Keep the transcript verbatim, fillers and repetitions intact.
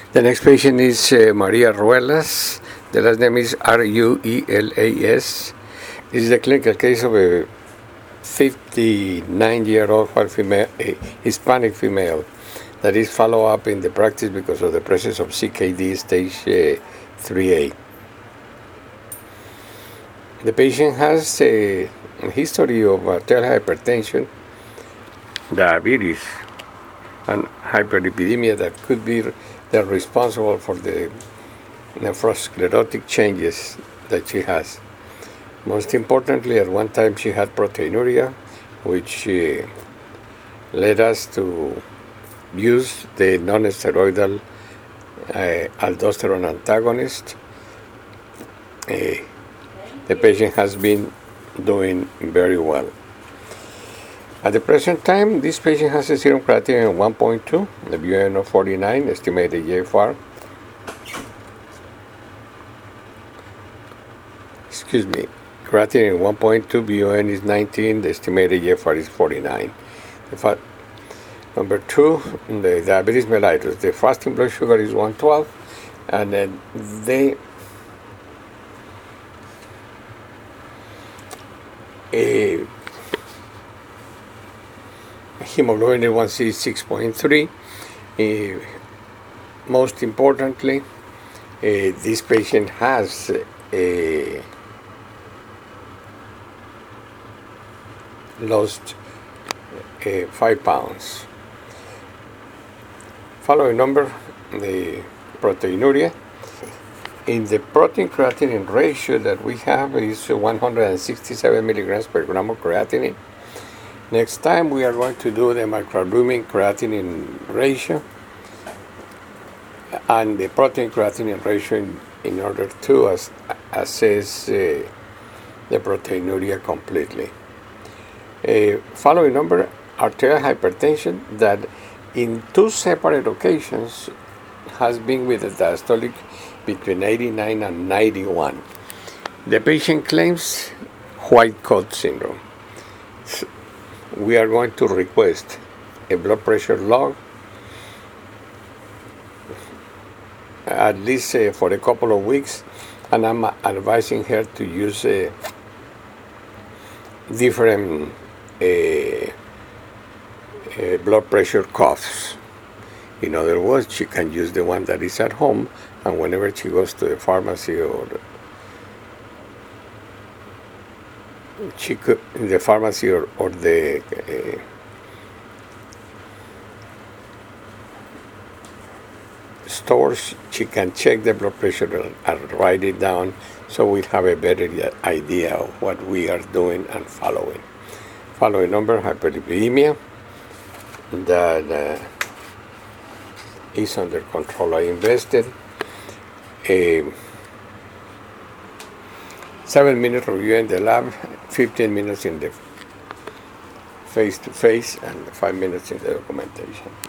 The next patient is uh, Maria Ruelas. The last name is R U E L A S. This is a clinical case of a fifty-nine-year-old white female, a Hispanic female, that is follow-up in the practice because of the presence of C K D stage uh, three A. The patient has a history of arterial hypertension, diabetes, and hyperlipidemia that could be the responsible for the nephrosclerotic changes that she has. Most importantly, at one time she had proteinuria, which uh, led us to use the non-steroidal uh, aldosterone antagonist. Uh, the patient has been doing very well. At the present time, this patient has a serum creatinine of one point two, the B U N of forty-nine, estimated G F R. Excuse me, creatinine one point two, B U N is nineteen, the estimated G F R is forty-nine. The fa- Number two, the diabetes mellitus. The fasting blood sugar is one twelve, and then they a hemoglobin A one C is six point three. Uh, most importantly, uh, this patient has uh, lost uh, five pounds. Following number, the proteinuria. In the protein creatinine ratio that we have is one hundred sixty-seven milligrams per gram of creatinine. Next time we are going to do the microalbumin creatinine ratio and the protein creatinine ratio in, in order to as, assess uh, the proteinuria completely. Uh, following number, arterial hypertension that in two separate occasions has been with a diastolic between eighty-nine and ninety-one. The patient claims white coat syndrome. We are going to request a blood pressure log at least uh, for a couple of weeks, and I'm advising her to use uh, different uh, uh, blood pressure cuffs. In other words, she can use the one that is at home, and whenever she goes to the pharmacy or she could in the pharmacy or, or the uh, stores, she can check the blood pressure and write it down, so we have a better idea of what we are doing and following. Following number, hyperlipidemia, that uh, is under control. I invested a seven minute review in the lab, fifteen minutes in the face to face, and five minutes in the documentation.